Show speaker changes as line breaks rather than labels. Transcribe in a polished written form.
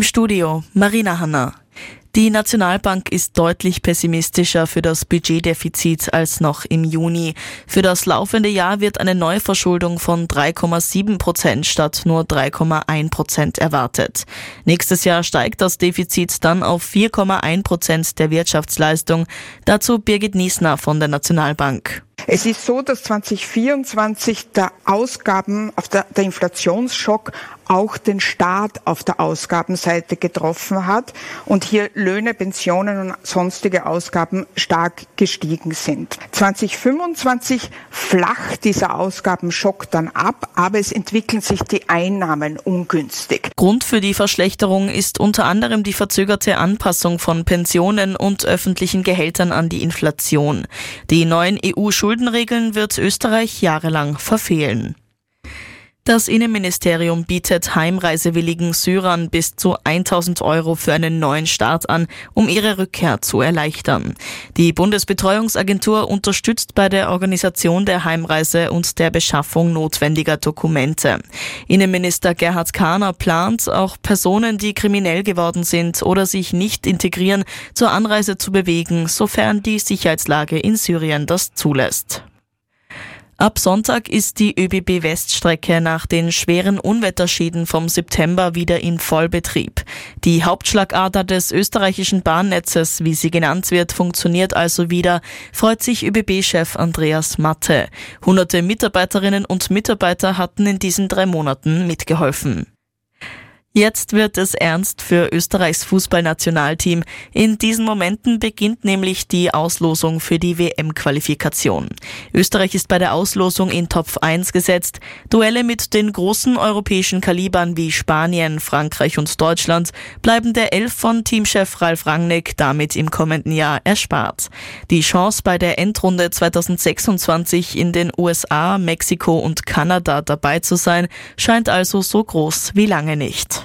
Studio Marina Hanna. Die Nationalbank ist deutlich pessimistischer für das Budgetdefizit als noch im Juni. Für das laufende Jahr wird eine Neuverschuldung von 3,7% statt nur 3,1% erwartet. Nächstes Jahr steigt das Defizit dann auf 4,1% der Wirtschaftsleistung. Dazu Birgit Niesner von der Nationalbank.
Es ist so, dass 2024 der Inflationsschock auch den Staat auf der Ausgabenseite getroffen hat und hier Löhne, Pensionen und sonstige Ausgaben stark gestiegen sind. 2025 flacht dieser Ausgabenschock dann ab, aber es entwickeln sich die Einnahmen ungünstig.
Grund für die Verschlechterung ist unter anderem die verzögerte Anpassung von Pensionen und öffentlichen Gehältern an die Inflation. Die neuen EU-Schuldenregeln wird Österreich jahrelang verfehlen. Das Innenministerium bietet heimreisewilligen Syrern bis zu 1.000 € für einen neuen Start an, um ihre Rückkehr zu erleichtern. Die Bundesbetreuungsagentur unterstützt bei der Organisation der Heimreise und der Beschaffung notwendiger Dokumente. Innenminister Gerhard Kahner plant, auch Personen, die kriminell geworden sind oder sich nicht integrieren, zur Anreise zu bewegen, sofern die Sicherheitslage in Syrien das zulässt. Ab Sonntag ist die ÖBB-Weststrecke nach den schweren Unwetterschäden vom September wieder in Vollbetrieb. Die Hauptschlagader des österreichischen Bahnnetzes, wie sie genannt wird, funktioniert also wieder, freut sich ÖBB-Chef Andreas Matte. Hunderte Mitarbeiterinnen und Mitarbeiter hatten in diesen 3 Monaten mitgeholfen. Jetzt wird es ernst für Österreichs Fußballnationalteam. In diesen Momenten beginnt nämlich die Auslosung für die WM-Qualifikation. Österreich ist bei der Auslosung in Top 1 gesetzt. Duelle mit den großen europäischen Kalibern wie Spanien, Frankreich und Deutschland bleiben der Elf von Teamchef Ralf Rangnick damit im kommenden Jahr erspart. Die Chance bei der Endrunde 2026 in den USA, Mexiko und Kanada dabei zu sein, scheint also so groß wie lange nicht.